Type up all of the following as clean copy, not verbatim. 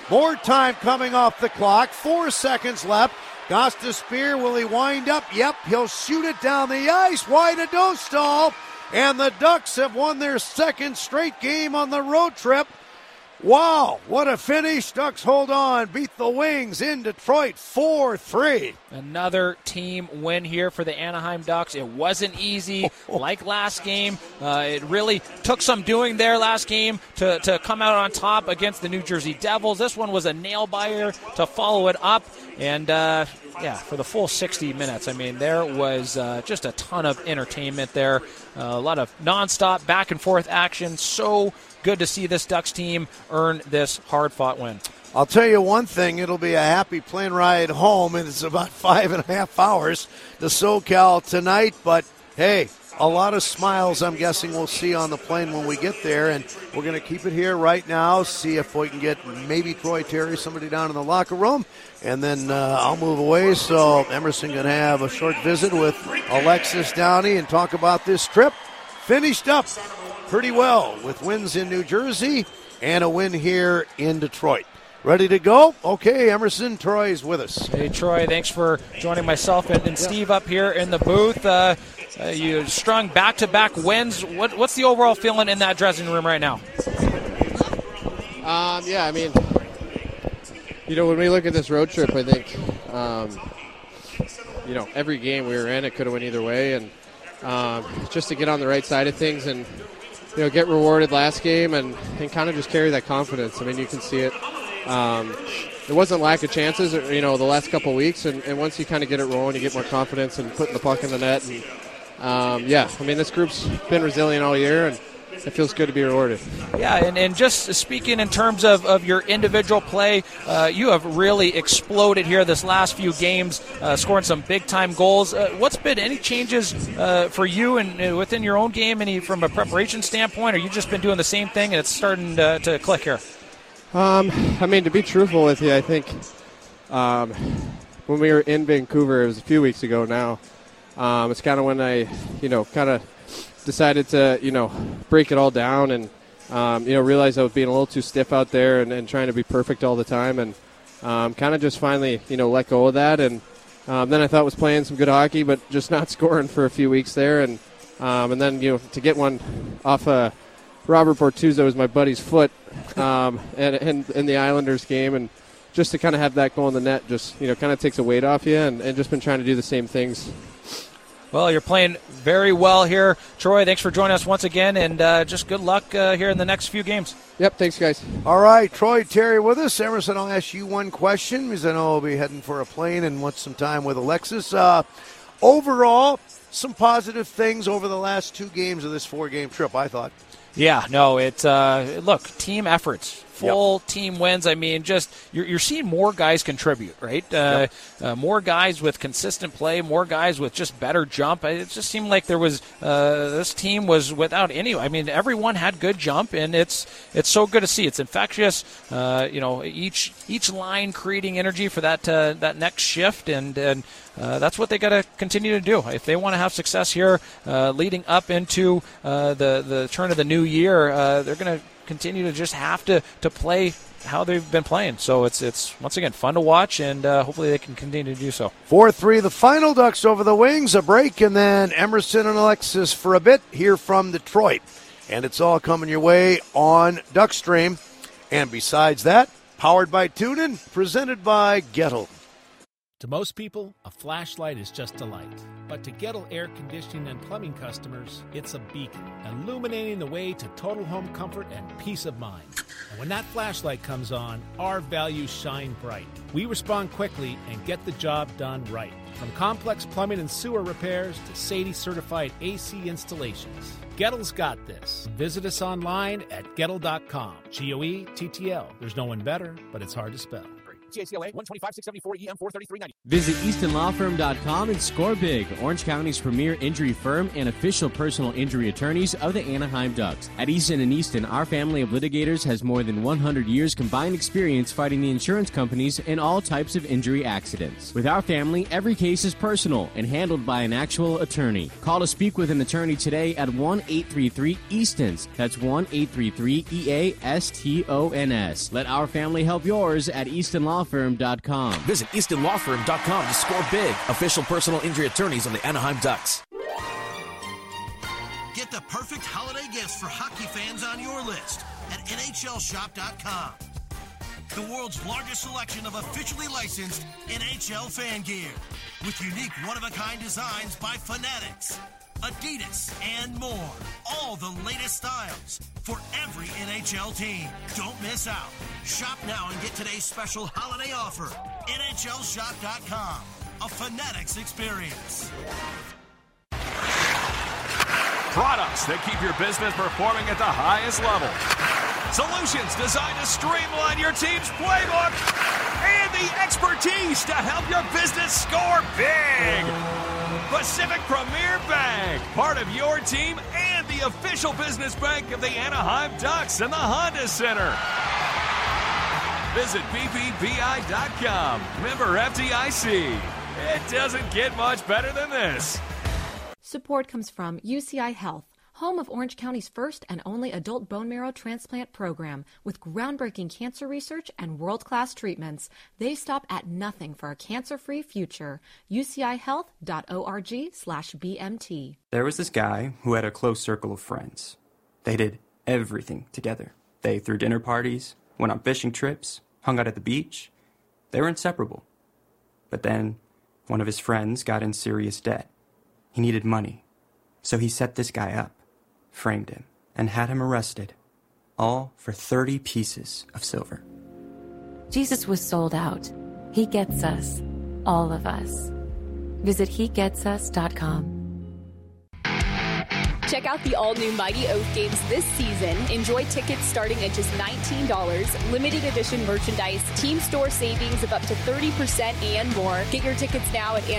More time coming off the clock. 4 seconds left. Gostisbehere, will he wind up? Yep, he'll shoot it down the ice. Wide to Dostal. And the Ducks have won their second straight game on the road trip. Wow, what a finish. Ducks hold on, beat the Wings in Detroit 4-3. Another team win here for the Anaheim Ducks. It wasn't easy like last game. It really took some doing there last game to come out on top against the New Jersey Devils. This one was a nail-biter to follow it up. And, for the full 60 minutes, I mean, there was just a ton of entertainment there. A lot of nonstop back-and-forth action. So good to see this Ducks team earn this hard-fought win. I'll tell you one thing, it'll be a happy plane ride home, and it's about 5.5 hours to SoCal tonight. But, hey, a lot of smiles I'm guessing we'll see on the plane when we get there, and we're going to keep it here right now, see if we can get maybe Troy Terry, somebody down in the locker room, and then I'll move away. So Emerson going to have a short visit with Alexis Downey and talk about this trip. Finished up pretty well with wins in New Jersey and a win here in Detroit. Ready to go? Okay, Emerson, Troy's with us. Hey, Troy, thanks for joining myself and Steve up here in the booth. You strung back-to-back wins. What's the overall feeling in that dressing room right now? I mean, when we look at this road trip, I think, every game we were in, it could have went either way. And just to get on the right side of things and, get rewarded last game and kind of just carry that confidence. I mean, you can see it. There wasn't lack of chances, the last couple of weeks. And once you kind of get it rolling, you get more confidence and putting the puck in the net. And, this group's been resilient all year, and it feels good to be rewarded. Yeah, and just speaking in terms of your individual play, you have really exploded here this last few games, scoring some big-time goals. What's been any changes for you and within your own game, any from a preparation standpoint, or you just been doing the same thing and it's starting to click here? To be truthful with you, I think when we were in Vancouver, it was a few weeks ago now, it's kind of when I, kind of decided to, break it all down and, realize I was being a little too stiff out there and trying to be perfect all the time and kind of just finally, let go of that. And then I thought was playing some good hockey, but just not scoring for a few weeks there. And then, to get one off Robert Bortuzzo was my buddy's foot and in the Islanders game. And just to kind of have that go in the net just, kind of takes a weight off you and just been trying to do the same things. Well, you're playing very well here. Troy, thanks for joining us once again, and just good luck here in the next few games. Yep, thanks, guys. All right, Troy Terry with us. Emerson, I'll ask you one question because I know I'll be heading for a plane and want some time with Alexis. Overall, some positive things over the last 2 games of this 4-game trip, I thought. Yeah, no, it's team efforts. Full team wins. I mean, just you're seeing more guys contribute, right? More guys with consistent play, more guys with just better jump. It just seemed like there was this team was without any. I mean, everyone had good jump, and it's so good to see. It's infectious. Each line creating energy for that next shift, and that's what they got to continue to do if they want to have success here leading up into the turn of the new year. They're going to continue to just have to play how they've been playing. So it's once again fun to watch, and hopefully they can continue to do so. 4-3 the final. Ducks over the Wings. A break, and then Emerson and Alexis for a bit here from Detroit. And it's all coming your way on Duckstream. And besides that, powered by TuneIn, presented by Gettle. To most people, a flashlight is just a light. But to Gettle air conditioning and plumbing customers, it's a beacon, illuminating the way to total home comfort and peace of mind. And when that flashlight comes on, our values shine bright. We respond quickly and get the job done right. From complex plumbing and sewer repairs to SADI-certified AC installations, Gettle's got this. Visit us online at Gettle.com. Gettle. There's no one better, but it's hard to spell. CACLA 125-674-EM 43390. Visit EastonLawFirm.com and score big. Orange County's premier injury firm and official personal injury attorneys of the Anaheim Ducks. At Easton & Easton, our family of litigators has more than 100 years combined experience fighting the insurance companies in all types of injury accidents. With our family, every case is personal and handled by an actual attorney. Call to speak with an attorney today at 1-833-EASTONS. That's 1-833-EASTONS. Let our family help yours at EastonLawFirm.com. Visit EastonLawFirm.com to score big. Official personal injury attorneys of the Anaheim Ducks. Get the perfect holiday gifts for hockey fans on your list at NHLShop.com. The world's largest selection of officially licensed NHL fan gear with unique one-of-a-kind designs by Fanatics, Adidas, and more. All the latest styles for every NHL team. Don't miss out. Shop now and get today's special holiday offer. NHLShop.com. A Fanatics experience. Products that keep your business performing at the highest level. Solutions designed to streamline your team's playbook. And the expertise to help your business score big. Pacific Premier Bank, part of your team and the official business bank of the Anaheim Ducks and the Honda Center. Visit BPBI.com. Member FDIC. It doesn't get much better than this. Support comes from UCI Health, home of Orange County's first and only adult bone marrow transplant program with groundbreaking cancer research and world-class treatments. They stop at nothing for a cancer-free future. UCIHealth.org/BMT. There was this guy who had a close circle of friends. They did everything together. They threw dinner parties, went on fishing trips, hung out at the beach. They were inseparable. But then one of his friends got in serious debt. He needed money. So he set this guy up, framed him, and had him arrested. All for 30 pieces of silver. Jesus was sold out. He gets us. All of us. Visit HeGetsUs.com. Check out the all-new Mighty Oath games this season. Enjoy tickets starting at just $19. Limited edition merchandise, team store savings of up to 30% and more. Get your tickets now at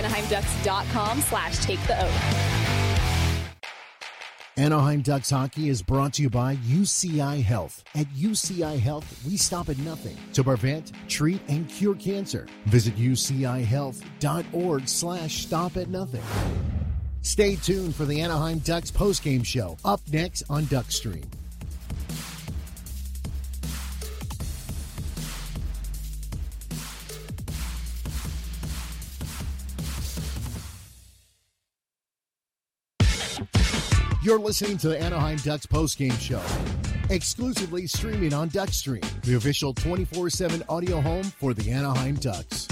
AnaheimDucks.com/taketheoath. Anaheim Ducks hockey is brought to you by UCI Health. At UCI Health, we stop at nothing to prevent, treat, and cure cancer. Visit UCIHealth.org/stop-at-nothing. Stay tuned for the Anaheim Ducks postgame show, up next on Duckstream. You're listening to the Anaheim Ducks postgame show, exclusively streaming on Duckstream, the official 24/7 audio home for the Anaheim Ducks.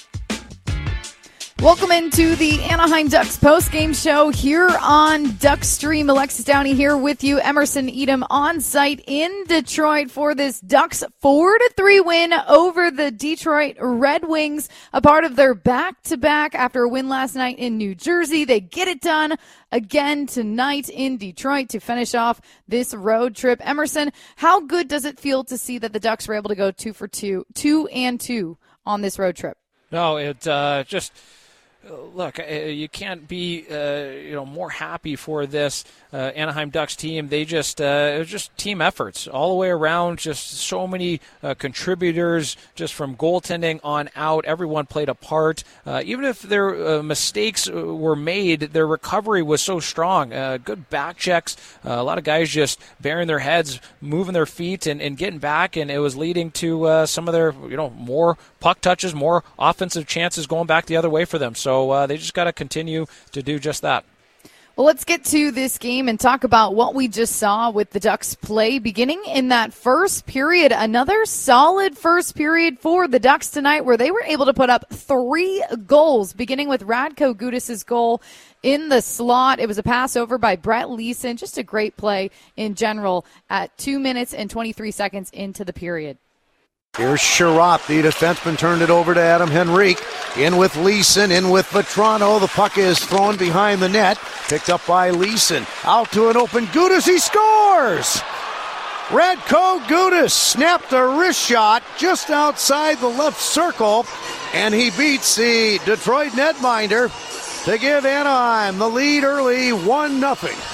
Welcome into the Anaheim Ducks postgame show here on Duckstream. Alexis Downey here with you. Emerson Edom on site in Detroit for this Ducks 4-3 win over the Detroit Red Wings, a part of their back-to-back after a win last night in New Jersey. They get it done again tonight in Detroit to finish off this road trip. Emerson, how good does it feel to see that the Ducks were able to go 2-2 on this road trip? No, it just... Look, you can't be more happy for this Anaheim Ducks team. They just it was just team efforts all the way around. Just so many contributors, just from goaltending on out. Everyone played a part. Even if their mistakes were made, their recovery was so strong. Good back checks. A lot of guys just bearing their heads, moving their feet, and getting back. And it was leading to some of their more puck touches, more offensive chances going back the other way for them. So they just got to continue to do just that. Well, let's get to this game and talk about what we just saw with the Ducks play beginning in that first period. Another solid first period for the Ducks tonight where they were able to put up 3 goals, beginning with Radko Gudas' goal in the slot. It was a pass over by Brett Leeson. Just a great play in general at 2 minutes and 23 seconds into the period. Here's Sherratt, the defenseman, turned it over to Adam Henrique. In with Leeson, in with Vetrano. The puck is thrown behind the net. Picked up by Leeson. Out to an open Gudas. He scores! Radko Gudas snapped a wrist shot just outside the left circle, and he beats the Detroit netminder to give Anaheim the lead early, 1-0.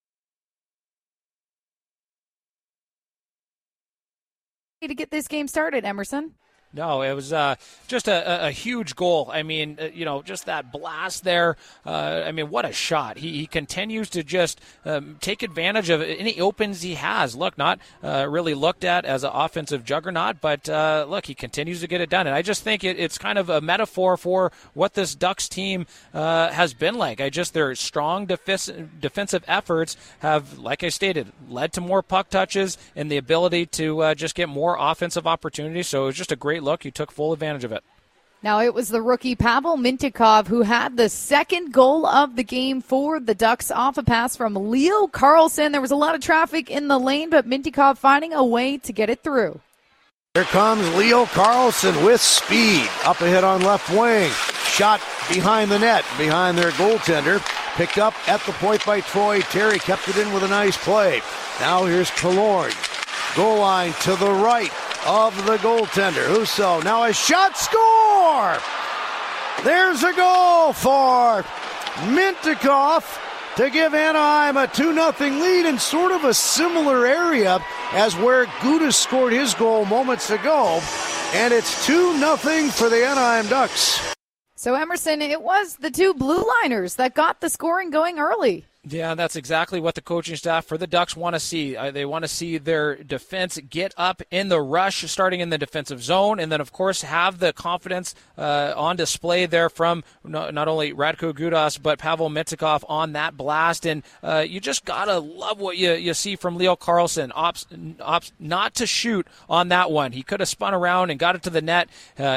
To get this game started, Emerson. No, it was just a huge goal. I mean, just that blast there. What a shot. He continues to just take advantage of any opens he has. Look, not really looked at as an offensive juggernaut, but look, he continues to get it done. And I just think it's kind of a metaphor for what this Ducks team has been like. Their strong defensive efforts have, like I stated, led to more puck touches and the ability to just get more offensive opportunities. So it was just a great look. You took full advantage of it. Now it was the rookie Pavel Mintyukov who had the second goal of the game for the Ducks off a pass from Leo Carlsson. There was a lot of traffic in the lane, but Mintyukov finding a way to get it through. Here comes Leo Carlsson with speed. Up ahead on left wing. Shot behind the net, behind their goaltender. Picked up at the point by Troy Terry. Kept it in with a nice play. Now here's Killorn. Goal line to the right of the goaltender. Husso, now a shot, score! There's a goal for Mintyukov to give Anaheim a 2-0 lead in sort of a similar area as where Gudas scored his goal moments ago. And it's 2-0 for the Anaheim Ducks. So, Emerson, it was the two blue liners that got the scoring going early. Yeah, that's exactly what the coaching staff for the Ducks want to see. They want to see their defense get up in the rush, starting in the defensive zone, and then, of course, have the confidence on display there from not only Radko Gudas, but Pavel Mintyukov on that blast. And you just got to love what you see from Leo Carlsson. Ops not to shoot on that one. He could have spun around and got it to the net.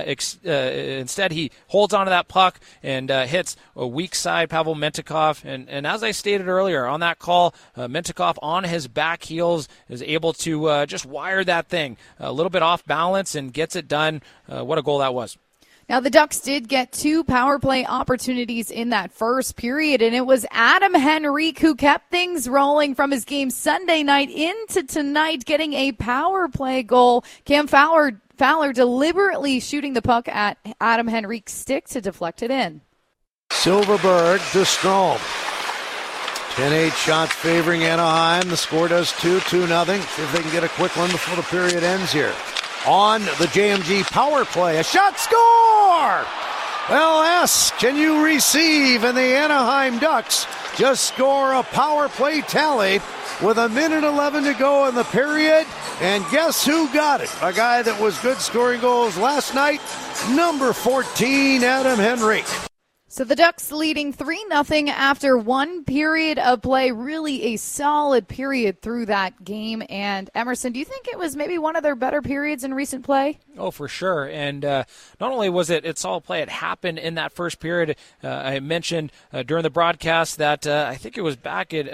Instead, he holds onto that puck and hits a weak side Pavel Mintyukov. And as I stated earlier on that call, Mintyukov on his back heels is able to just wire that thing a little bit off balance and gets it done. What a goal that was. Now, the Ducks did get two power play opportunities in that first period, and it was Adam Henrique who kept things rolling from his game Sunday night into tonight, getting a power play goal. Cam Fowler deliberately shooting the puck at Adam Henrique's stick to deflect it in. Silverberg to Strome. 10-8 shots favoring Anaheim. The score does 2-0. See if they can get a quick one before the period ends here. On the JMG power play, a shot, score! Well, can you receive? And the Anaheim Ducks just score a power play tally with 1:11 to go in the period. And guess who got it? A guy that was good scoring goals last night, number 14, Adam Henrique. So the Ducks leading 3-0 after one period of play, really a solid period through that game. And Emerson, do you think it was maybe one of their better periods in recent play? Oh, for sure. And not only was it solid play, it happened in that first period. I mentioned during the broadcast that I think it was back at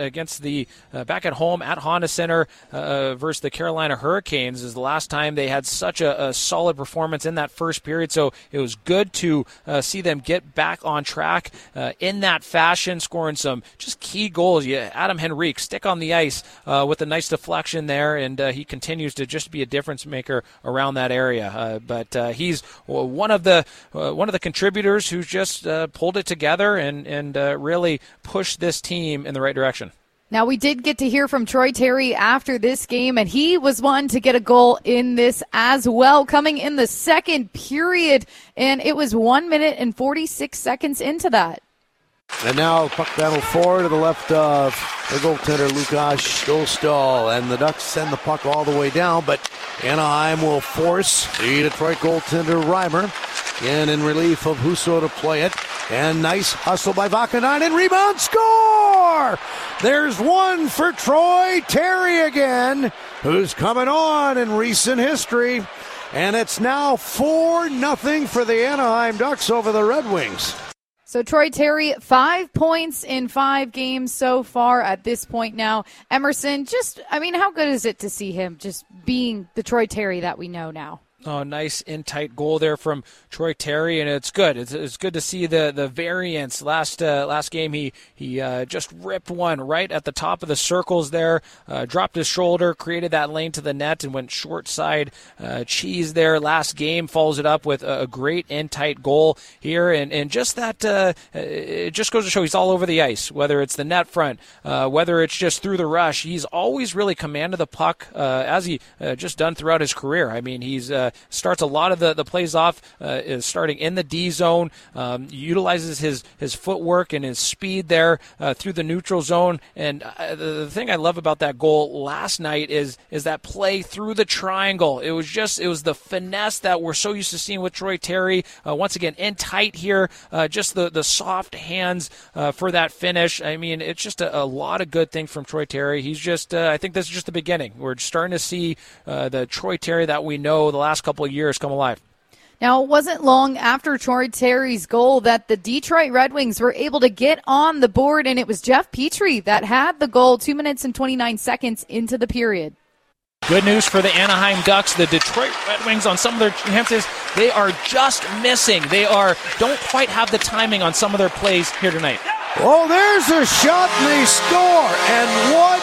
home at Honda Center versus the Carolina Hurricanes is the last time they had such a solid performance in that first period. So it was good to see them get back on track in that fashion, scoring some just key goals. Adam Henrique stick on the ice with a nice deflection there, and he continues to just be a difference maker around that area. But he's one of the contributors who's just pulled it together and really pushed this team in the right direction. Now, we did get to hear from Troy Terry after this game, and he was one to get a goal in this as well, coming in the second period, and it was 1 minute and 46 seconds into that. And now puck battle forward to the left of the goaltender, Lukas Stolstall, and the Ducks send the puck all the way down, but Anaheim will force the Detroit goaltender Reimer in relief of Husso to play it. And nice hustle by Vakanainen, rebound, score! There's one for Troy Terry again, who's coming on in recent history. And it's now 4-0 for the Anaheim Ducks over the Red Wings. So Troy Terry, 5 points in 5 games so far at this point now. Emerson, how good is it to see him just being the Troy Terry that we know now? Oh, nice in-tight goal there from Troy Terry, and it's good. It's good to see the variance. Last game, he just ripped one right at the top of the circles there, dropped his shoulder, created that lane to the net, and went short side cheese there. Last game follows it up with a great in-tight goal here, and just that, it just goes to show he's all over the ice, whether it's the net front, whether it's just through the rush. He's always really commanded the puck, as he just done throughout his career. I mean, he's starts a lot of the plays off is starting in the D zone, utilizes his footwork and his speed there through the neutral zone. And the thing I love about that goal last night is that play through the triangle. It was the finesse that we're so used to seeing with Troy Terry. Once again, in tight here, just the soft hands for that finish. I mean, it's just a lot of good things from Troy Terry. He's just, I think this is just the beginning. We're starting to see the Troy Terry that we know the last couple of years come alive. Now, it wasn't long after Troy Terry's goal that the Detroit Red Wings were able to get on the board, and it was Jeff Petrie that had the goal 2 minutes and 29 seconds into the period. Good news for the Anaheim Ducks. The Detroit Red Wings, on some of their chances, they are just missing. They don't quite have the timing on some of their plays here tonight. Oh, there's a shot, and they score. And what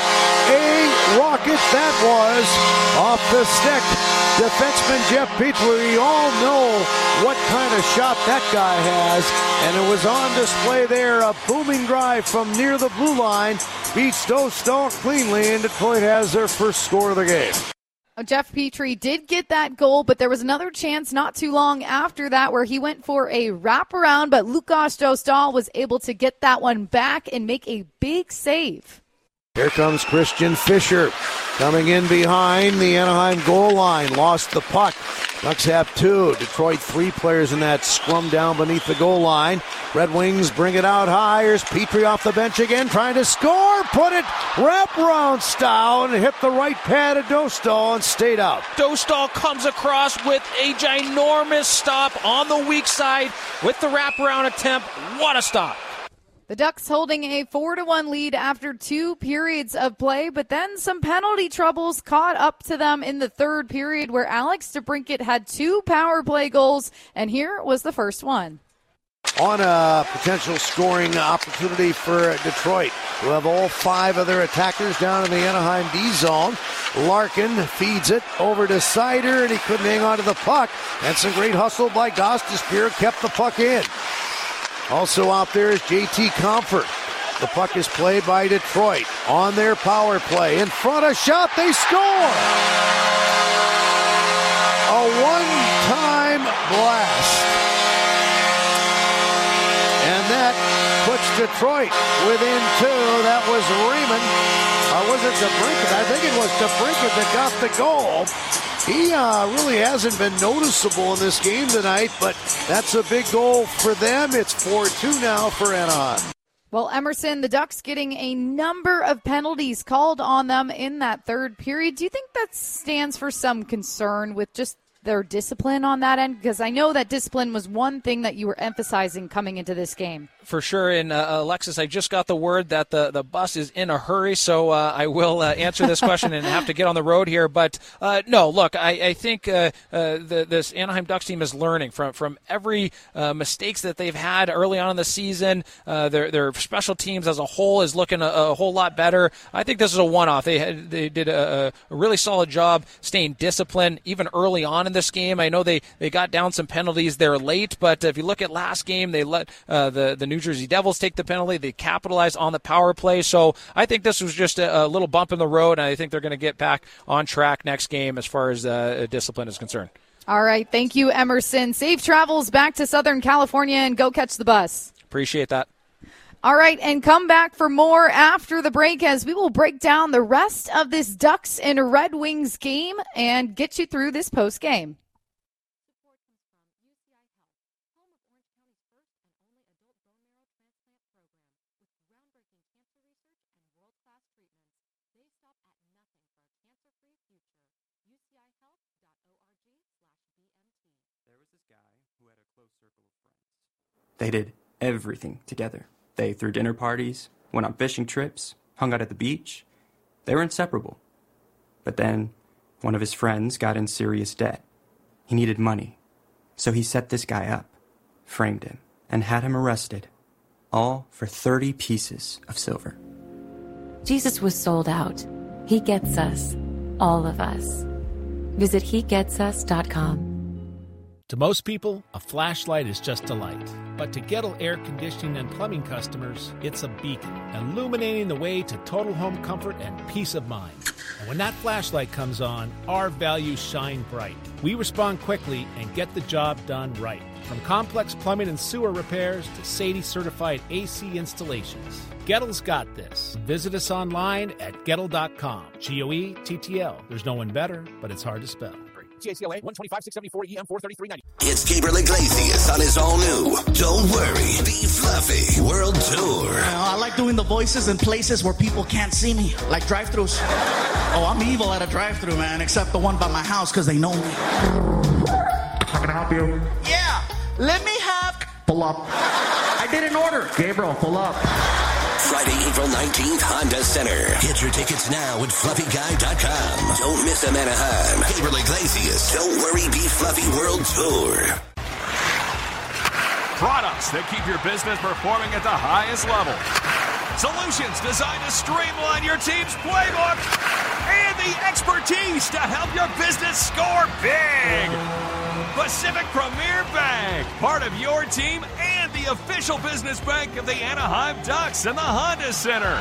a rocket that was off the stick. Defenseman Jeff Petrie, we all know what kind of shot that guy has. And it was on display there. A booming drive from near the blue line. Beats Dostal cleanly, and Detroit has their first score of the game. Jeff Petrie did get that goal, but there was another chance not too long after that where he went for a wraparound, but Lukas Dostal was able to get that one back and make a big save. Here comes Christian Fischer coming in behind the Anaheim goal line. Lost the puck. Ducks have two. Detroit 3 players in that scrum down beneath the goal line. Red Wings bring it out high. Here's Petrie off the bench again, trying to score. Put it wraparound style and hit the right pad of Dostal and stayed out. Dostal comes across with a ginormous stop on the weak side with the wraparound attempt. What a stop. The Ducks holding a 4-1 lead after 2 periods of play, but then some penalty troubles caught up to them in the third period where Alex DeBrincat had 2 power play goals, and here was the first one. On a potential scoring opportunity for Detroit, who have all 5 of their attackers down in the Anaheim D zone. Larkin feeds it over to Seider, and he couldn't hang on to the puck. And some great hustle by Gostisbehere kept the puck in. Also out there is JT Comfort. The puck is played by Detroit on their power play. In front, a shot, they score! A one-time blast. And that puts Detroit within 2. That was Raymond. Or was it DeBrincat? I think it was DeBrincat that got the goal. He really hasn't been noticeable in this game tonight, but that's a big goal for them. It's 4-2 now for Anaheim. Well, Emerson, the Ducks getting a number of penalties called on them in that third period. Do you think that stands for some concern with just their discipline on that end? Because I know that discipline was one thing that you were emphasizing coming into this game. For sure. And Alexis, I just got the word that the bus is in a hurry, so I will answer this question and have to get on the road here. But no, look, I think this Anaheim Ducks team is learning from every mistakes that they've had early on in the season. Their special teams as a whole is looking a whole lot better. I think this is a one-off. They did a really solid job staying disciplined even early on in this game. I know they got down some penalties there late, but if you look at last game, they let the New Jersey Devils take the penalty. They capitalized on the power play. So I think this was just a little bump in the road, and I think they're going to get back on track next game as far as discipline is concerned. All right. Thank you, Emerson. Safe travels back to Southern California and go catch the bus. Appreciate that. All right, and come back for more after the break as we will break down the rest of this Ducks and Red Wings game and get you through this post game. They did everything together. They threw dinner parties, went on fishing trips, hung out at the beach. They were inseparable. But then one of his friends got in serious debt. He needed money. So he set this guy up, framed him, and had him arrested. All for 30 pieces of silver. Jesus was sold out. He gets us. All of us. Visit HeGetsUs.com. To most people, a flashlight is just a light. But to Gettle Air Conditioning and Plumbing customers, it's a beacon, illuminating the way to total home comfort and peace of mind. And when that flashlight comes on, our values shine bright. We respond quickly and get the job done right. From complex plumbing and sewer repairs to Sadie-certified AC installations, Gettle's got this. Visit us online at Gettle.com. G-O-E-T-T-L. There's no one better, but it's hard to spell. TACLA 125-674-EM 43390. It's Gabriel Iglesias on his all-new Don't Worry, Be Fluffy World Tour. I like doing the voices in places where people can't see me, like drive-thrus. Oh, I'm evil at a drive-thru, man, except the one by my house because they know me. How can I help you? Yeah, let me have... Pull up. I did an order. Gabriel, pull up. Friday, April 19th, Honda Center. Get your tickets now at FluffyGuy.com. Don't miss them, Anaheim. Gabriel Iglesias, Don't Worry, Be Fluffy World Tour. Products that keep your business performing at the highest level. Solutions designed to streamline your team's playbook. And the expertise to help your business score big. Pacific Premier Bank, part of your team and the official business bank of the Anaheim Ducks and the Honda Center.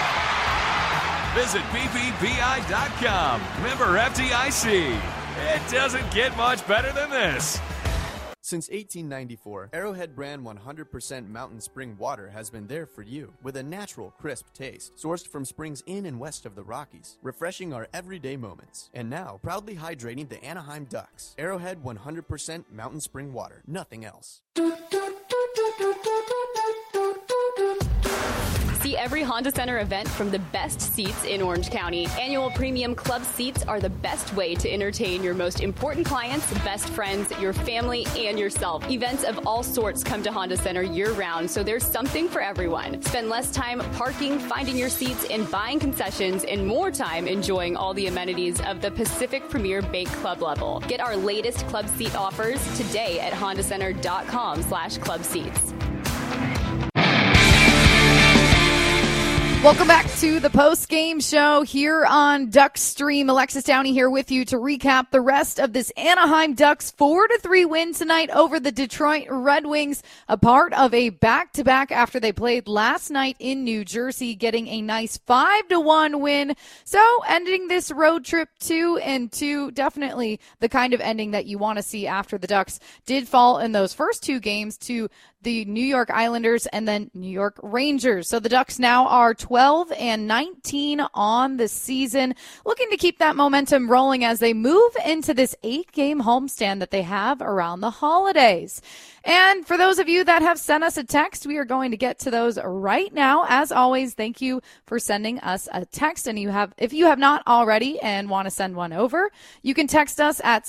Visit BBBI.com. Member FDIC. It doesn't get much better than this. Since 1894, Arrowhead brand 100% Mountain Spring water has been there for you with a natural, crisp taste, sourced from springs in and west of the Rockies, refreshing our everyday moments. And now, proudly hydrating the Anaheim Ducks. Arrowhead 100% Mountain Spring water, nothing else. See every Honda Center event from the best seats in Orange County. Annual premium club seats are the best way to entertain your most important clients, best friends, your family, and yourself. Events of all sorts come to Honda Center year-round, so there's something for everyone. Spend less time parking, finding your seats, and buying concessions, and more time enjoying all the amenities of the Pacific Premier Bank Club level. Get our latest club seat offers today at hondacenter.com/club seats. Welcome back to the post-game show here on Ducks Stream. Alexis Downey here with you to recap the rest of this Anaheim Ducks 4-3 win tonight over the Detroit Red Wings, a part of a back-to-back after they played last night in New Jersey, getting a nice 5-1 win. So ending this road trip 2-2, definitely the kind of ending that you want to see after the Ducks did fall in those first two games to the New York Islanders and then New York Rangers. So the Ducks now are 12-19 on the season, looking to keep that momentum rolling as they move into this 8-game homestand that they have around the holidays. And for those of you that have sent us a text, we are going to get to those right now. As always, thank you for sending us a text. And if you have not already and want to send one over, you can text us at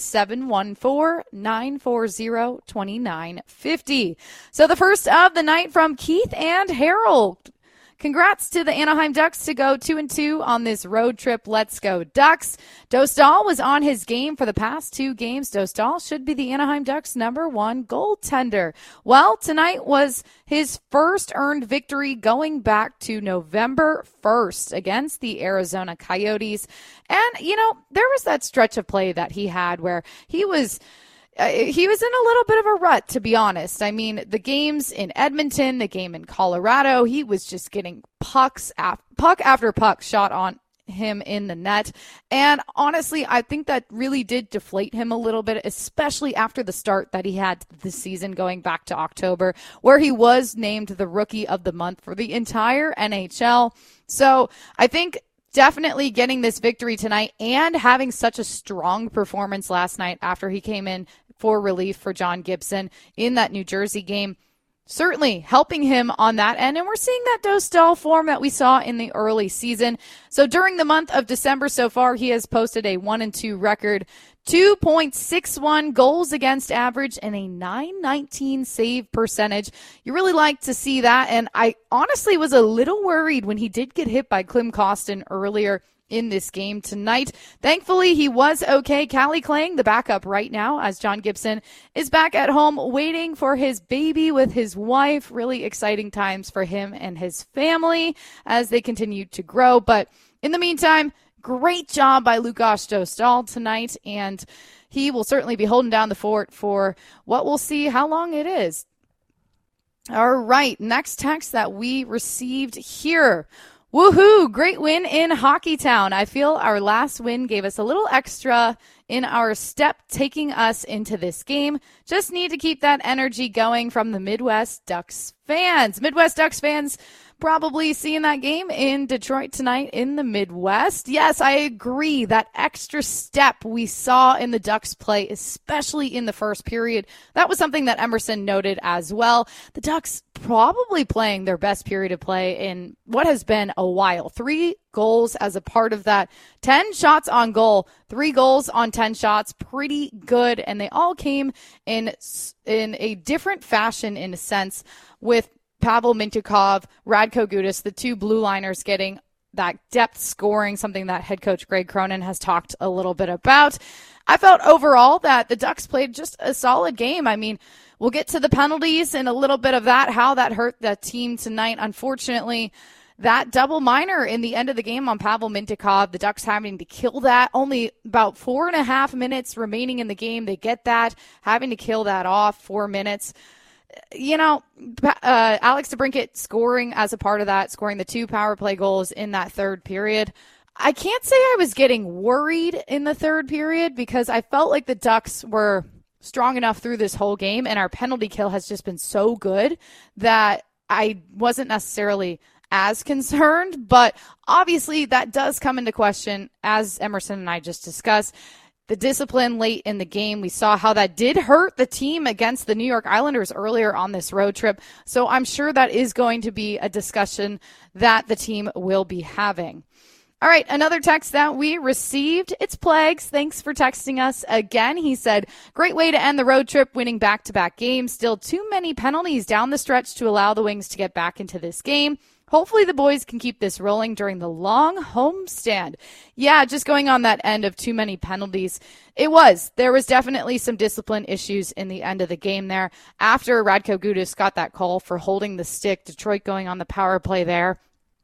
714-940-2950. So the first of the night from Keith and Harold. Congrats to the Anaheim Ducks to go 2-2 on this road trip. Let's go Ducks. Dostal was on his game for the past 2 games. Dostal should be the Anaheim Ducks' #1 goaltender. Well, tonight was his first earned victory going back to November 1st against the Arizona Coyotes. And, there was that stretch of play that he had where he was in a little bit of a rut, to be honest. I mean, the games in Edmonton, the game in Colorado, he was just getting puck after puck shot on him in the net. And honestly, I think that really did deflate him a little bit, especially after the start that he had this season going back to October, where he was named the Rookie of the Month for the entire NHL. So I think definitely getting this victory tonight and having such a strong performance last night after he came in for relief for John Gibson in that New Jersey game, certainly helping him on that end. And we're seeing that Dostal form that we saw in the early season. So during the month of December so far, he has posted a 1-2 record, 2.61 goals against average, and a .919 save percentage. You really like to see that. And I honestly was a little worried when he did get hit by Klim Kostin earlier in this game tonight. Thankfully, he was okay. Callie Klang, the backup right now, as John Gibson is back at home waiting for his baby with his wife. Really exciting times for him and his family as they continue to grow. But in the meantime, great job by Lukas Dostal tonight, and he will certainly be holding down the fort for what we'll see how long it is. All right, next text that we received here. Woohoo! Great win in Hockeytown. I feel our last win gave us a little extra in our step taking us into this game. Just need to keep that energy going from the Midwest Ducks fans. Midwest Ducks fans probably seeing that game in Detroit tonight in the Midwest. Yes, I agree. That extra step we saw in the Ducks play, especially in the first period, that was something that Emerson noted as well. The Ducks probably playing their best period of play in what has been a while. 3 goals as a part of that. 10 shots on goal, 3 goals on 10 shots, pretty good. And they all came in a different fashion in a sense, with Pavel Mintyukov, Radko Gudas, the 2 blue liners getting that depth scoring, something that head coach Greg Cronin has talked a little bit about. I felt overall that the Ducks played just a solid game. I mean, we'll get to the penalties and a little bit of that, how that hurt the team tonight. Unfortunately, that double minor in the end of the game on Pavel Mintyukov, the Ducks having to kill that. Only about 4.5 minutes remaining in the game. They get that, having to kill that off, 4 minutes. You know, Alex DeBrincat scoring as a part of that, scoring the 2 power play goals in that third period. I can't say I was getting worried in the third period because I felt like the Ducks were strong enough through this whole game, and our penalty kill has just been so good that I wasn't necessarily as concerned. But obviously that does come into question, as Emerson and I just discussed. The discipline late in the game, we saw how that did hurt the team against the New York Islanders earlier on this road trip. So I'm sure that is going to be a discussion that the team will be having. All right, another text that we received. It's Plagues. Thanks for texting us again. He said, great way to end the road trip, winning back-to-back games. Still too many penalties down the stretch to allow the Wings to get back into this game. Hopefully the boys can keep this rolling during the long homestand. Yeah, just going on that end of too many penalties. There was definitely some discipline issues in the end of the game there. After Radko Gudas got that call for holding the stick, Detroit going on the power play there.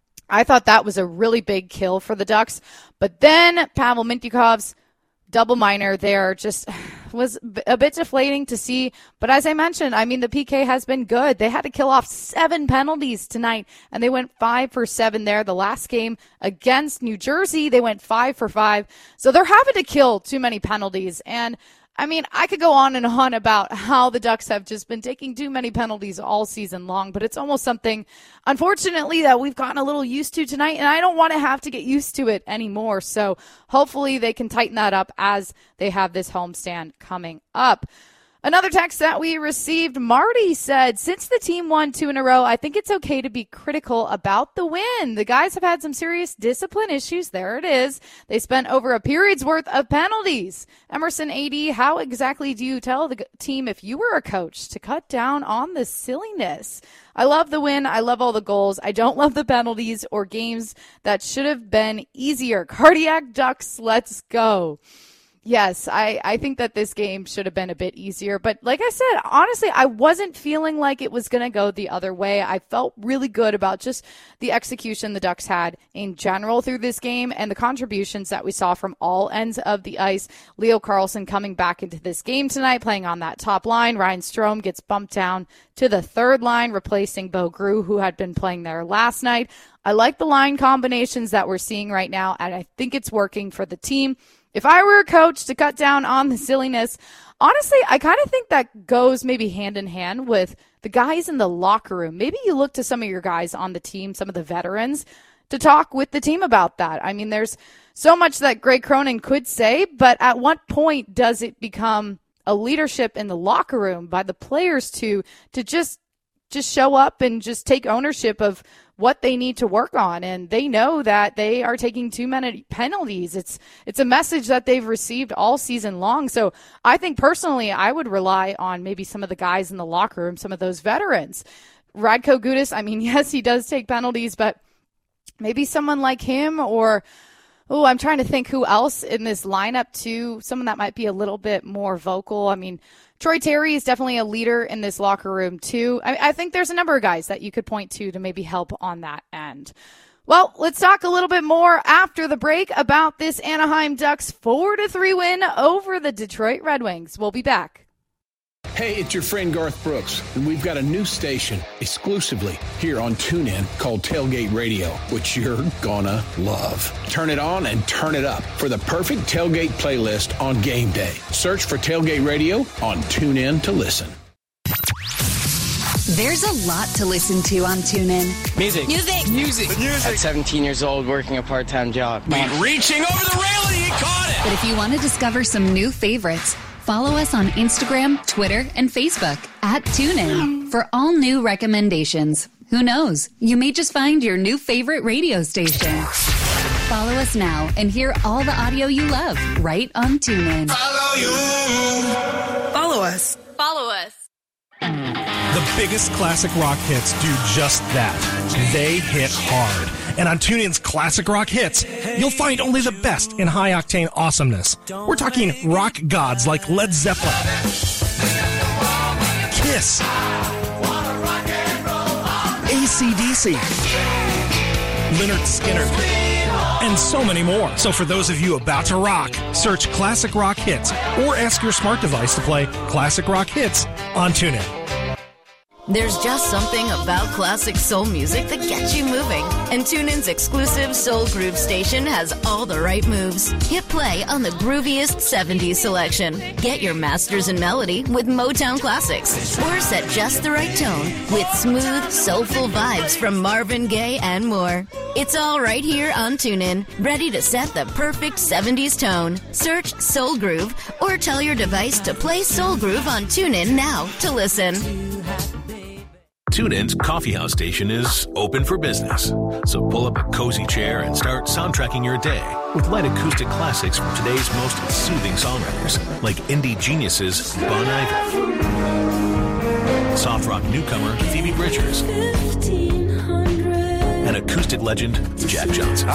I thought that was a really big kill for the Ducks. But then Pavel Mintyukov's double minor there just was a bit deflating to see. But as I mentioned, I mean, the PK has been good. They had to kill off 7 penalties tonight, and they went 5 for 7 there. The last game against New Jersey, they went 5 for 5. So they're having to kill too many penalties. And I mean, I could go on and on about how the Ducks have just been taking too many penalties all season long, but it's almost something, unfortunately, that we've gotten a little used to tonight, and I don't want to have to get used to it anymore. So hopefully they can tighten that up as they have this homestand coming up. Another text that we received, Marty said, since the team won 2 in a row, I think it's okay to be critical about the win. The guys have had some serious discipline issues. There it is. They spent over a period's worth of penalties. Emerson AD, how exactly do you tell the team, if you were a coach, to cut down on the silliness? I love the win. I love all the goals. I don't love the penalties or games that should have been easier. Cardiac Ducks, let's go. Yes, I think that this game should have been a bit easier. But like I said, honestly, I wasn't feeling like it was going to go the other way. I felt really good about just the execution the Ducks had in general through this game and the contributions that we saw from all ends of the ice. Leo Carlsson coming back into this game tonight, playing on that top line. Ryan Strome gets bumped down to the third line, replacing Bo Grew, who had been playing there last night. I like the line combinations that we're seeing right now, and I think it's working for the team. If I were a coach to cut down on the silliness, honestly, I kind of think that goes maybe hand in hand with the guys in the locker room. Maybe you look to some of your guys on the team, some of the veterans, to talk with the team about that. I mean, there's so much that Greg Cronin could say, but at what point does it become a leadership in the locker room by the players to just show up and just take ownership of what they need to work on? And they know that they are taking too many penalties. It's a message that they've received all season long. So I think personally, I would rely on maybe some of the guys in the locker room, some of those veterans. Radko Gudas, I mean, yes, he does take penalties, but maybe someone like him or Oh, I'm trying to think who else in this lineup, too. Someone that might be a little bit more vocal. I mean, Troy Terry is definitely a leader in this locker room, too. I think there's a number of guys that you could point to maybe help on that end. Well, let's talk a little bit more after the break about this Anaheim Ducks 4-3 win over the Detroit Red Wings. We'll be back. Hey, it's your friend Garth Brooks, and we've got a new station exclusively here on TuneIn called Tailgate Radio, which you're gonna love. Turn it on and turn it up for the perfect tailgate playlist on game day. Search for Tailgate Radio on TuneIn to listen. There's a lot to listen to on TuneIn. Music. At 17 years old, working a part-time job. Reaching over the railing, he caught it! But if you want to discover some new favorites, follow us on Instagram, Twitter, and Facebook at TuneIn for all new recommendations. Who knows? You may just find your new favorite radio station. Follow us now and hear all the audio you love right on TuneIn. Follow us. The biggest classic rock hits do just that. They hit hard. And on TuneIn's Classic Rock Hits, you'll find only the best in high-octane awesomeness. We're talking rock gods like Led Zeppelin, Kiss, AC/DC, Lynyrd Skynyrd, and so many more. So for those of you about to rock, search Classic Rock Hits or ask your smart device to play Classic Rock Hits on TuneIn. There's just something about classic soul music that gets you moving. And TuneIn's exclusive Soul Groove station has all the right moves. Hit play on the grooviest 70s selection. Get your masters in melody with Motown classics. Or set just the right tone with smooth, soulful vibes from Marvin Gaye and more. It's all right here on TuneIn, ready to set the perfect 70s tone. Search Soul Groove or tell your device to play Soul Groove on TuneIn now to listen. TuneIn's Coffeehouse station is open for business. So pull up a cozy chair and start soundtracking your day with light acoustic classics from today's most soothing songwriters, like indie geniuses Bon Iver, soft rock newcomer Phoebe Bridgers, and acoustic legend Jack Johnson.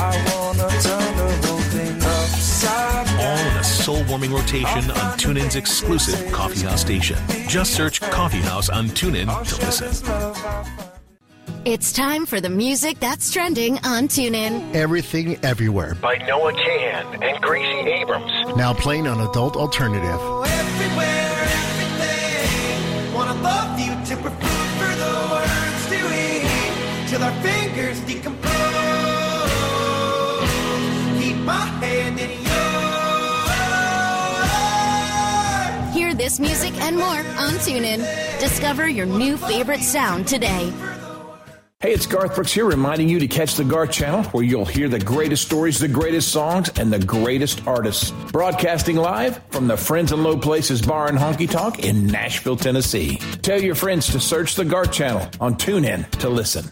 All in a soul-warming rotation on TuneIn's exclusive Coffeehouse station. Just search Coffeehouse on TuneIn to listen. It's time for the music that's trending on TuneIn. Everything Everywhere by Noah Kahan and Gracie Abrams. Now playing on Adult Alternative. Everywhere, everything. Want to love you to prefer for the words to eat till our fingers decompose. Keep my hand in yours. Hear this music and more on TuneIn. Discover your new favorite sound today. Hey, it's Garth Brooks here reminding you to catch the Garth Channel, where you'll hear the greatest stories, the greatest songs, and the greatest artists. Broadcasting live from the Friends and Low Places Bar and Honky Tonk in Nashville, Tennessee. Tell your friends to search the Garth Channel on TuneIn to listen.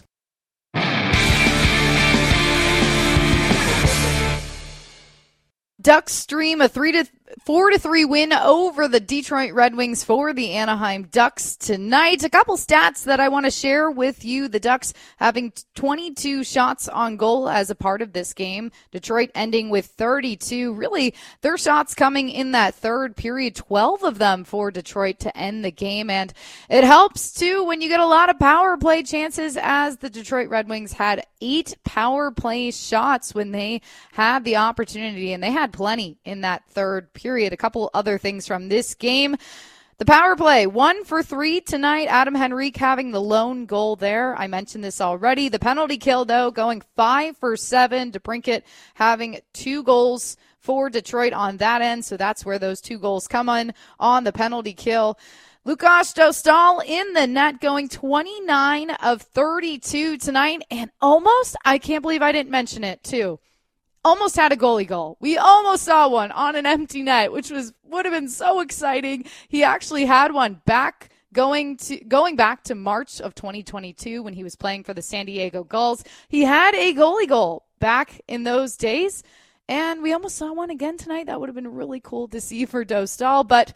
Ducks stream a 4-3 win over the Detroit Red Wings for the Anaheim Ducks tonight. A couple stats that I want to share with you. The Ducks having 22 shots on goal as a part of this game. Detroit ending with 32. Really, their shots coming in that third period, 12 of them for Detroit to end the game. And it helps, too, when you get a lot of power play chances, as the Detroit Red Wings had 8 power play shots when they had the opportunity, and they had plenty in that third period. A couple other things from this game. The power play, 1 for 3 tonight. Adam Henrique having the lone goal there. I mentioned this already. The penalty kill, though, going 5 for 7. DeBrincat having 2 goals for Detroit on that end. So that's where those 2 goals come on the penalty kill. Lukas Dostal in the net, going 29 of 32 tonight. And almost, I can't believe I didn't mention it, too, almost had a goalie goal. We almost saw one on an empty net, which would have been so exciting. He actually had one going back to March of 2022 when he was playing for the San Diego Gulls. He had a goalie goal back in those days, and we almost saw one again tonight. That would have been really cool to see for Dostal. But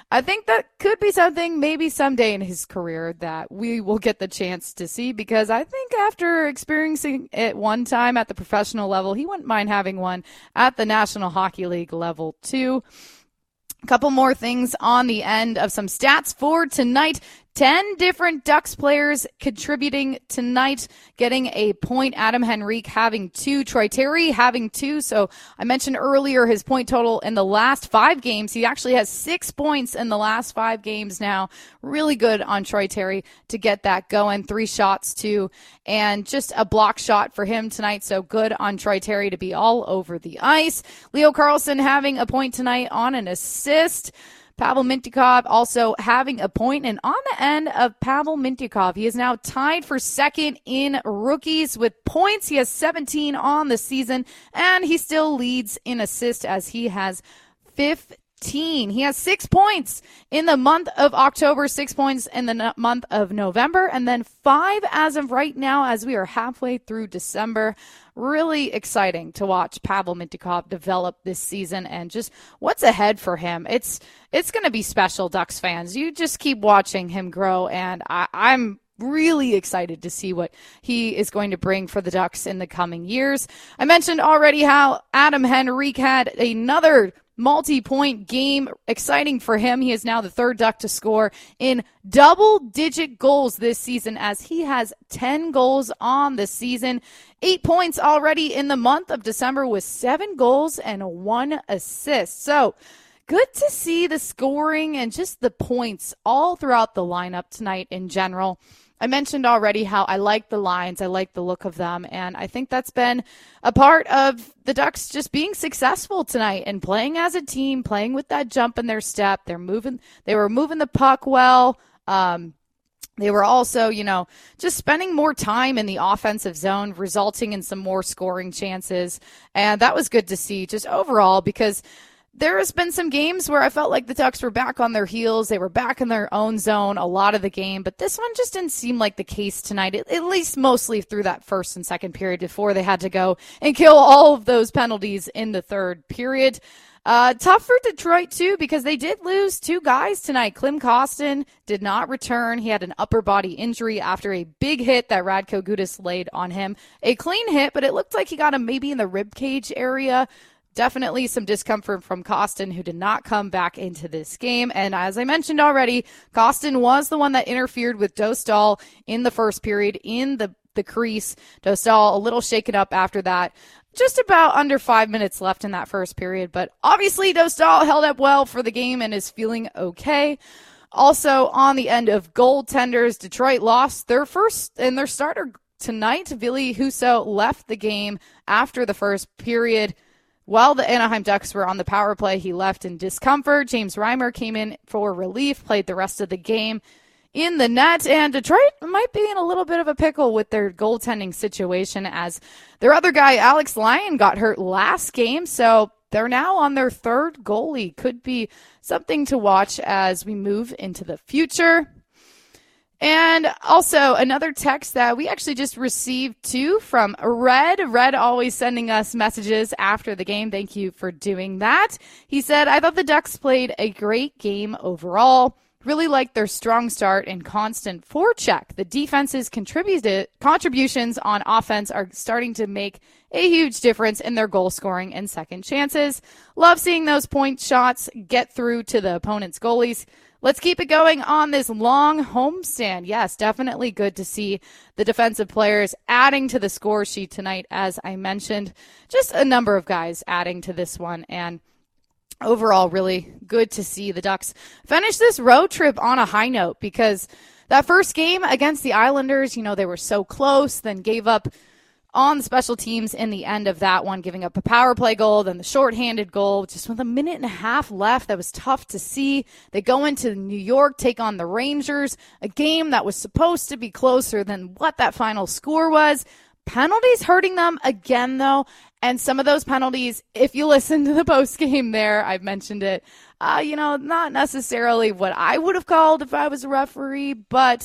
I think that could be something maybe someday in his career that we will get the chance to see, because I think after experiencing it one time at the professional level, he wouldn't mind having one at the National Hockey League level too. A couple more things on the end of some stats for tonight. 10 different Ducks players contributing tonight, getting a point. Adam Henrique having 2, Troy Terry having 2. So I mentioned earlier his point total in the last 5 games. He actually has 6 points in the last 5 games now. Really good on Troy Terry to get that going. 3 shots too, and just a block shot for him tonight. So good on Troy Terry to be all over the ice. Leo Carlsson having a point tonight on an assist. Pavel Mintyukov also having a point, and on the end of Pavel Mintyukov, he is now tied for second in rookies with points. He has 17 on the season, and he still leads in assists as he has 15. He has 6 points in the month of October, 6 points in the month of November, and then 5 as of right now as we are halfway through December. Really exciting to watch Pavel Mintyukov develop this season, and just what's ahead for him. It's going to be special, Ducks fans. You just keep watching him grow, and I'm really excited to see what he is going to bring for the Ducks in the coming years. I mentioned already how Adam Henrique had another multi-point game. Exciting for him. He is now the 3rd Duck to score in double-digit goals this season, as he has 10 goals on the season. 8 points already in the month of December with 7 goals and 1 assist. So good to see the scoring and just the points all throughout the lineup tonight in general. I mentioned already how I like the lines, I like the look of them, and I think that's been a part of the Ducks just being successful tonight and playing as a team, playing with that jump in their step. They were moving the puck well. They were also, just spending more time in the offensive zone, resulting in some more scoring chances, and that was good to see just overall, because there has been some games where I felt like the Ducks were back on their heels. They were back in their own zone a lot of the game, but this one just didn't seem like the case tonight, at least mostly through that first and second period before they had to go and kill all of those penalties in the third period. Tough for Detroit, too, because they did lose 2 guys tonight. Klim Kostin did not return. He had an upper body injury after a big hit that Radko Gudas laid on him. A clean hit, but it looked like he got him maybe in the rib cage area. Definitely some discomfort from Kostin, who did not come back into this game. And as I mentioned already, Kostin was the one that interfered with Dostal in the first period in the crease. Dostal a little shaken up after that. Just about under 5 minutes left in that first period. But obviously Dostal held up well for the game and is feeling okay. Also on the end of goaltenders, Detroit lost their first and their starter tonight. Ville Husso left the game after the first period. While the Anaheim Ducks were on the power play, he left in discomfort. James Reimer came in for relief, played the rest of the game in the net, and Detroit might be in a little bit of a pickle with their goaltending situation, as their other guy, Alex Lyon, got hurt last game, so they're now on their 3rd goalie. Could be something to watch as we move into the future. And also another text that we actually just received too from Red. Red always sending us messages after the game. Thank you for doing that. He said, I thought the Ducks played a great game overall. Really liked their strong start and constant forecheck. The defense's contributions on offense are starting to make a huge difference in their goal scoring and second chances. Love seeing those point shots get through to the opponent's goalies. Let's keep it going on this long homestand. Yes, definitely good to see the defensive players adding to the score sheet tonight, as I mentioned. Just a number of guys adding to this one, and overall really good to see the Ducks finish this road trip on a high note, because that first game against the Islanders, they were so close, then gave up on the special teams in the end of that one, giving up a power play goal, then the shorthanded goal, just with a minute and a half left. That was tough to see. They go into New York, take on the Rangers, a game that was supposed to be closer than what that final score was. Penalties hurting them again, though, and some of those penalties, if you listen to the post game there, I've mentioned it, not necessarily what I would have called if I was a referee, but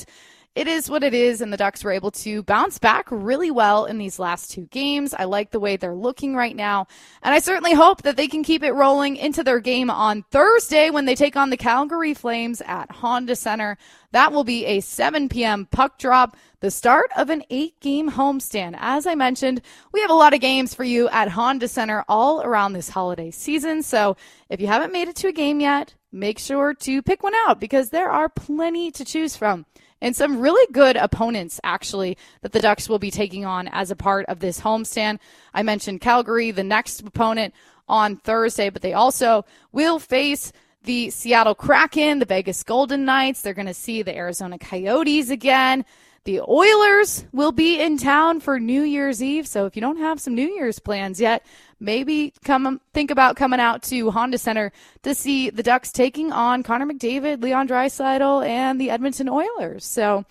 it is what it is, and the Ducks were able to bounce back really well in these last 2 games. I like the way they're looking right now, and I certainly hope that they can keep it rolling into their game on Thursday when they take on the Calgary Flames at Honda Center. That will be a 7 p.m. puck drop, the start of an 8-game homestand. As I mentioned, we have a lot of games for you at Honda Center all around this holiday season, so if you haven't made it to a game yet, make sure to pick one out because there are plenty to choose from. And some really good opponents, actually, that the Ducks will be taking on as a part of this homestand. I mentioned Calgary, the next opponent on Thursday, but they also will face the Seattle Kraken, the Vegas Golden Knights. They're going to see the Arizona Coyotes again. The Oilers will be in town for New Year's Eve, so if you don't have some New Year's plans yet, maybe think about coming out to Honda Center to see the Ducks taking on Connor McDavid, Leon Draisaitl, and the Edmonton Oilers. So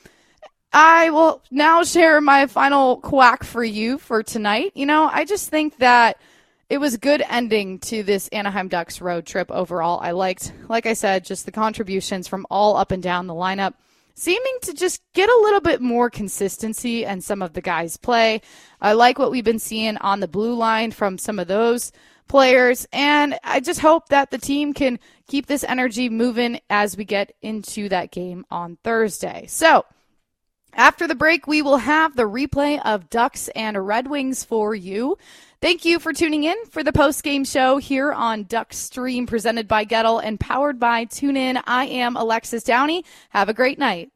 I will now share my final quack for you for tonight. I just think that it was a good ending to this Anaheim Ducks road trip overall. I liked, like I said, just the contributions from all up and down the lineup, seeming to just get a little bit more consistency in some of the guys' play. I like what we've been seeing on the blue line from some of those players, and I just hope that the team can keep this energy moving as we get into that game on Thursday. So, after the break, we will have the replay of Ducks and Red Wings for you. Thank you for tuning in for the post-game show here on Duck Stream, presented by Gettle and powered by TuneIn. I am Alexis Downey. Have a great night.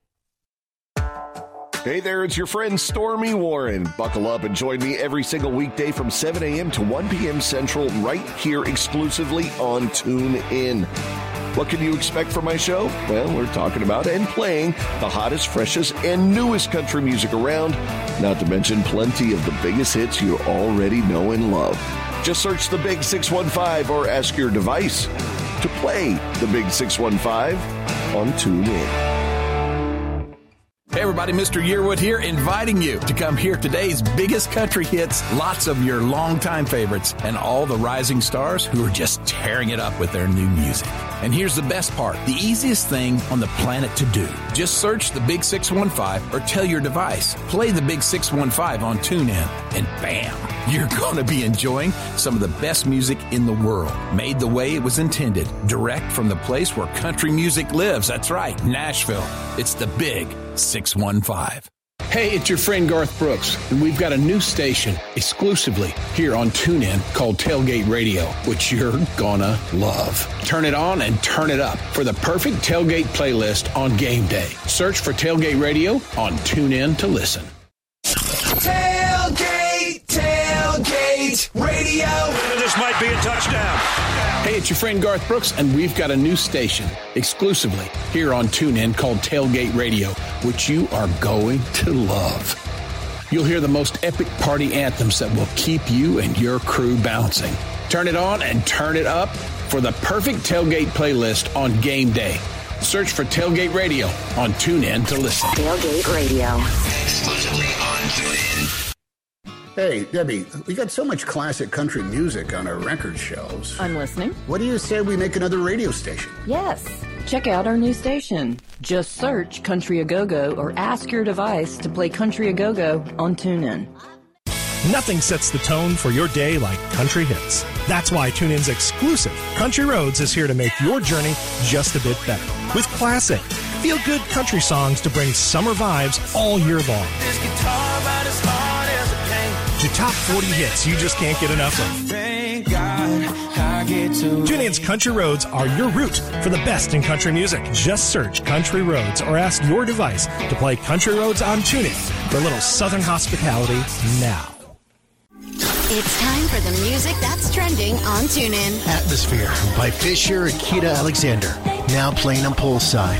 Hey there, it's your friend Stormy Warren. Buckle up and join me every single weekday from 7 a.m. to 1 p.m. Central right here exclusively on TuneIn. What can you expect from my show? Well, we're talking about and playing the hottest, freshest, and newest country music around, not to mention plenty of the biggest hits you already know and love. Just search the Big 615 or ask your device to play the Big 615 on TuneIn. Hey everybody, Mr. Yearwood here, inviting you to come hear today's biggest country hits, lots of your longtime favorites, and all the rising stars who are just tearing it up with their new music. And here's the best part, the easiest thing on the planet to do. Just search the Big 615 or tell your device, play the Big 615 on TuneIn, and bam, you're going to be enjoying some of the best music in the world, made the way it was intended, direct from the place where country music lives. That's right, Nashville. It's the Big 615. Hey, it's your friend Garth Brooks, and we've got a new station exclusively here on TuneIn called Tailgate Radio, which you're gonna love. Turn it on and turn it up for the perfect tailgate playlist on game day. Search for Tailgate Radio on TuneIn to listen. Tailgate, tailgate, radio. This might be a touchdown. Hey, it's your friend Garth Brooks, and we've got a new station exclusively here on TuneIn called Tailgate Radio, which you are going to love. You'll hear the most epic party anthems that will keep you and your crew bouncing. Turn it on and turn it up for the perfect tailgate playlist on game day. Search for Tailgate Radio on TuneIn to listen. Tailgate Radio. Exclusively on TuneIn. Hey, Debbie, we got so much classic country music on our record shelves. I'm listening. What do you say we make another radio station? Yes. Check out our new station. Just search Country A Go-Go or ask your device to play Country A Go-Go on TuneIn. Nothing sets the tone for your day like country hits. That's why TuneIn's exclusive Country Roads is here to make your journey just a bit better. With classic, feel-good country songs to bring summer vibes all year long. This guitar about as hard as a pain. To top 40 hits you just can't get enough of. Thank God I get to. TuneIn's Country Roads are your route for the best in country music. Just search Country Roads or ask your device to play Country Roads on TuneIn for a little southern hospitality now. It's time for the music that's trending on TuneIn. Atmosphere by Fisher Akita Alexander. Now playing on Poolside.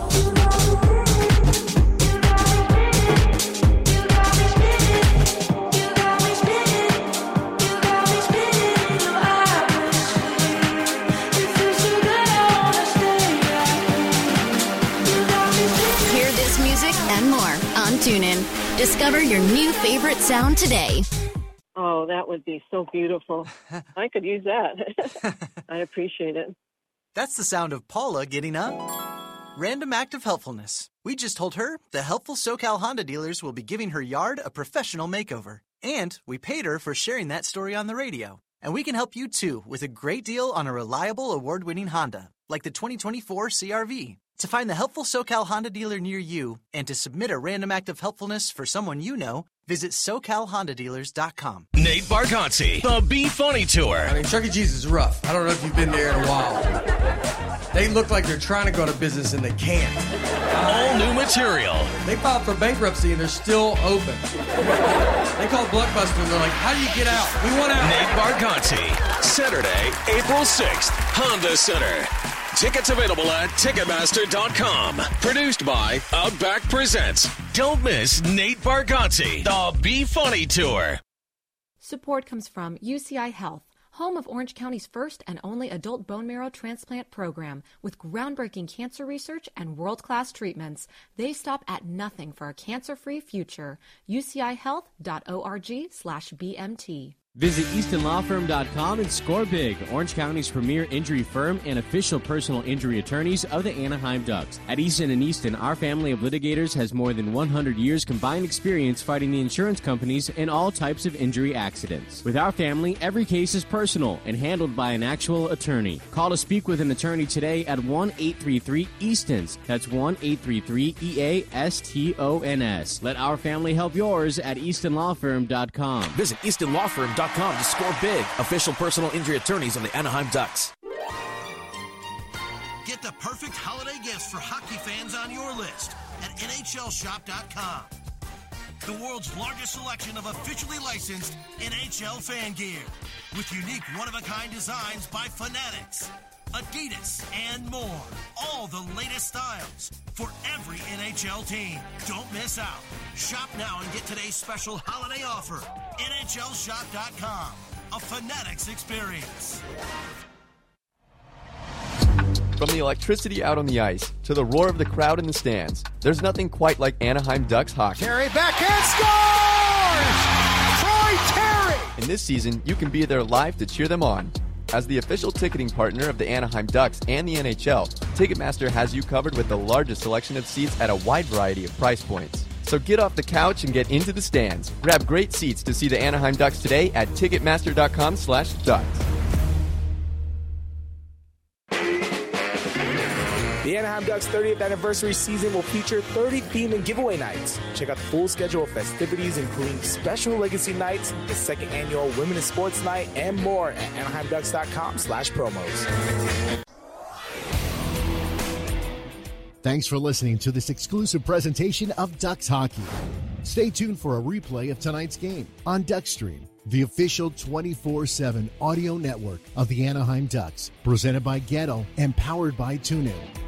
Hear this music and more on TuneIn. Discover your new favorite sound today. Oh, that would be so beautiful. I could use that. I appreciate it. That's the sound of Paula getting up. Random act of helpfulness. We just told her the helpful SoCal Honda dealers will be giving her yard a professional makeover. And we paid her for sharing that story on the radio. And we can help you too with a great deal on a reliable award-winning Honda, like the 2024 CR-V. To find the helpful SoCal Honda dealer near you and to submit a random act of helpfulness for someone you know, visit SoCalHondaDealers.com. Nate Bargatze, the Be Funny Tour. I mean, Chuck E. Cheese is rough. I don't know if you've been there in a while. They look like they're trying to go to business and they can't. All new material. They filed for bankruptcy and they're still open. They called Blockbuster and they're like, how do you get out? We want out. Nate Bargatze, Saturday, April 6th, Honda Center. Tickets available at Ticketmaster.com. Produced by Outback Presents. Don't miss Nate Bargatze, the Be Funny Tour. Support comes from UCI Health, home of Orange County's first and only adult bone marrow transplant program. With groundbreaking cancer research and world-class treatments, they stop at nothing for a cancer-free future. UCIHealth.org/BMT. Visit EastonLawFirm.com and score big. Orange County's premier injury firm and official personal injury attorneys of the Anaheim Ducks. At Easton & Easton, our family of litigators has more than 100 years combined experience fighting the insurance companies in all types of injury accidents. With our family, every case is personal and handled by an actual attorney. Call to speak with an attorney today at 1-833-EASTONS. That's 1-833-EASTONS. Let our family help yours at EastonLawFirm.com. Visit EastonLawFirm.com to score big. Official personal injury attorneys of the Anaheim Ducks. Get the perfect holiday gifts for hockey fans on your list at NHLShop.com. The world's largest selection of officially licensed NHL fan gear with unique one-of-a-kind designs by Fanatics, Adidas, and more. All the latest styles for every NHL team. Don't miss out. Shop now and get today's special holiday offer. NHLShop.com. A Fanatics experience. From the electricity out on the ice to the roar of the crowd in the stands, there's nothing quite like Anaheim Ducks hockey. Terry backhand scores! Troy Terry! And this season, you can be there live to cheer them on. As the official ticketing partner of the Anaheim Ducks and the NHL, Ticketmaster has you covered with the largest selection of seats at a wide variety of price points. So get off the couch and get into the stands. Grab great seats to see the Anaheim Ducks today at Ticketmaster.com/Ducks. The Anaheim Ducks 30th anniversary season will feature 30 theme and giveaway nights. Check out the full schedule of festivities, including special legacy nights, the second annual Women's Sports Night, and more at AnaheimDucks.com/promos. Thanks for listening to this exclusive presentation of Ducks Hockey. Stay tuned for a replay of tonight's game on DuckStream, the official 24/7 audio network of the Anaheim Ducks, presented by Ghetto and powered by TuneIn.